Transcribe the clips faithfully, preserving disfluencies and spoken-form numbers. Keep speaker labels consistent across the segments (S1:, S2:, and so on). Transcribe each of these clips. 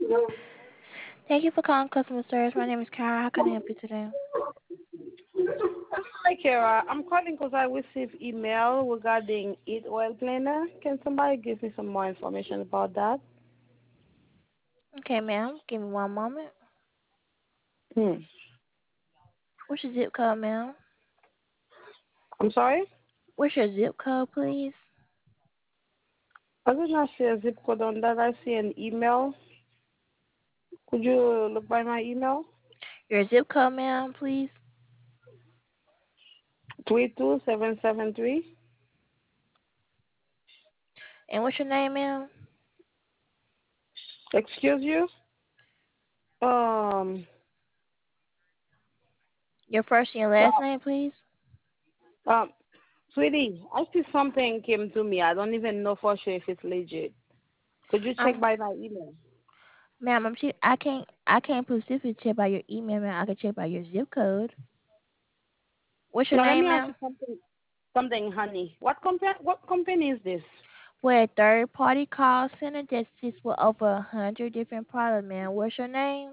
S1: Thank you for calling customer service. My name is Kara. How can I help you today?
S2: Hi, Kara. I'm calling because I received email regarding Eat Oil Planner. Can somebody give me some more information about that?
S1: Okay, ma'am. Give me one moment.
S2: Hmm.
S1: What's your zip code, ma'am?
S2: I'm sorry?
S1: What's your zip code, please?
S2: I did not see a zip code on that. I see an email. Could you look by my email?
S1: Your zip code, ma'am, please.
S2: three two seven seven three.
S1: And what's your name, ma'am?
S2: Excuse you? Um,
S1: Your first and your last name, please.
S2: um, Sweetie, I see something came to me. I don't even know for sure if it's legit. Could you check
S1: Um,
S2: by my email?
S1: ma'am, I'm che- I can't I can't specifically check by your email, ma'am. I can check by your zip code. What's your
S2: Now, let me
S1: name,
S2: ask you
S1: ma'am?
S2: something, something, honey. What company, what company is this?
S1: We're a third party call center that sits with over a hundred different products, ma'am. What's your name?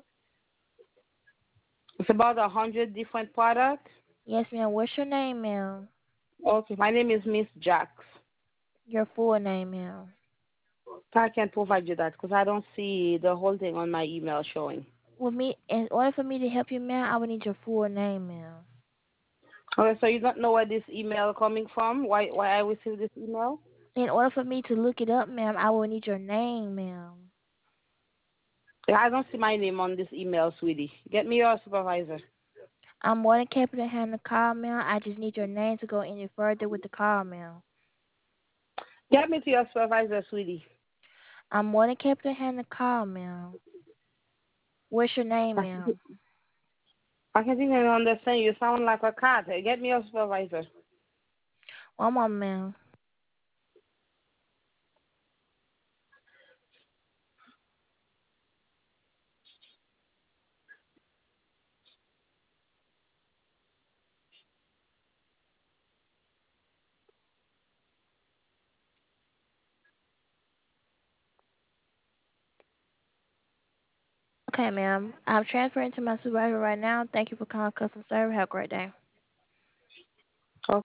S2: It's about a hundred different products.
S1: Yes, ma'am. What's your name, ma'am?
S2: Okay, my name is Miss Jax.
S1: Your full name, ma'am.
S2: I can provide you that because I don't see the whole thing on my email showing.
S1: With me, in order for me to help you, ma'am, I would need your full name, ma'am.
S2: Okay, so you don't know where this email coming from? Why why I received this email?
S1: In order for me to look it up, ma'am, I will need your name, ma'am.
S2: Yeah, I don't see my name on this email, sweetie. Get me your supervisor.
S1: I'm more than capable to handle the call, ma'am. I just need your name to go any further with the call, ma'am.
S2: Get me to your supervisor, sweetie.
S1: I'm more than capable to handle the call, ma'am. What's your name,
S2: I
S1: ma'am?
S2: can't even understand. You sound like a cat. Get me your supervisor.
S1: One moment, ma'am. Okay, ma'am. I'm transferring to my supervisor right now. Thank you for calling customer service. Have a great day.